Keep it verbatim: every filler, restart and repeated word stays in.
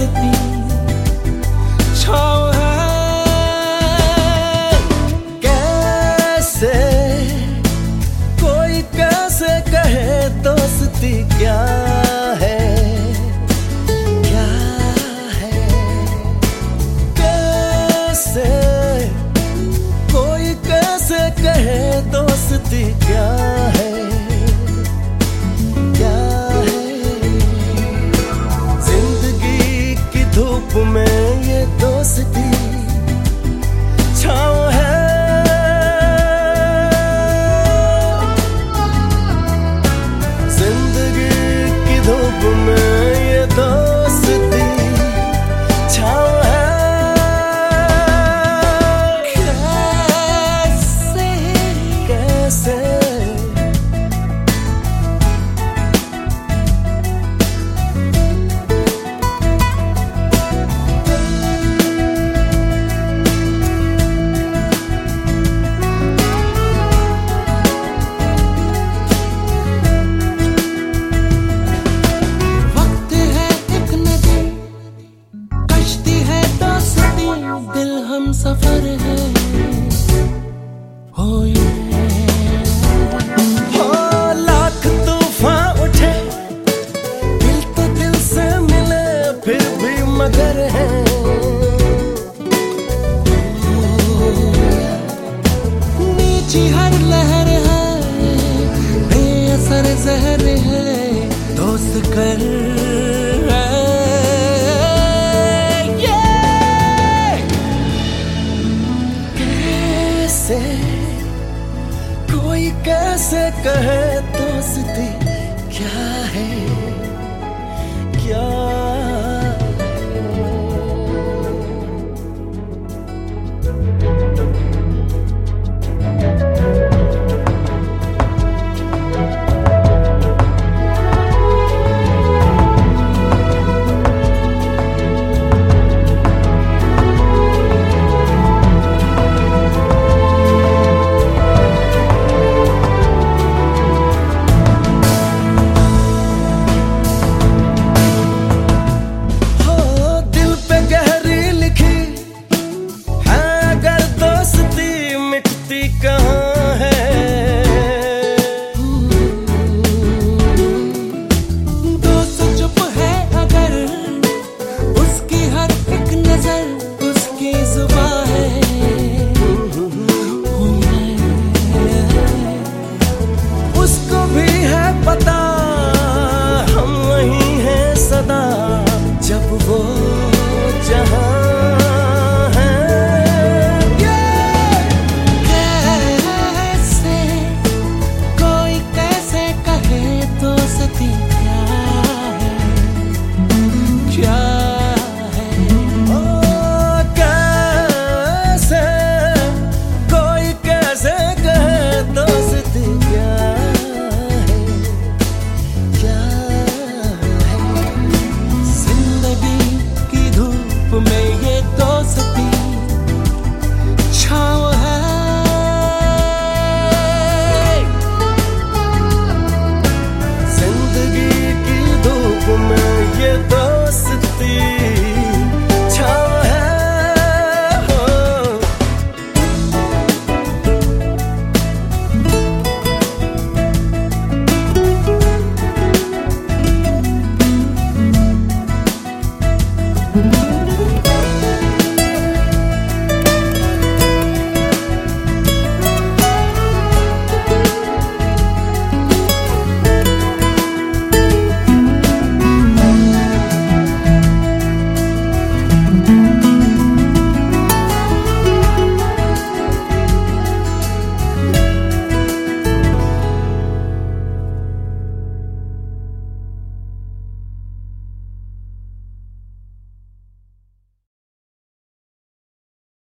दोस्ती छाँव है। कैसे कोई कैसे कहे दोस्ती क्या है, क्या है। कैसे कोई कैसे कहे दोस्ती क्या है, क्या है। जिंदगी की धूप में ये दोस्ती छाँव है। जिंदगी की धूप में ये दोस्ती छाँव है। कैसे कैसे दिल हम सफर है, हो ये हो लाख तूफान उठे, दिल तो दिल से मिले फिर भी मगर है। नीची हर लहर है, बेअसर जहर है, दोस्त कर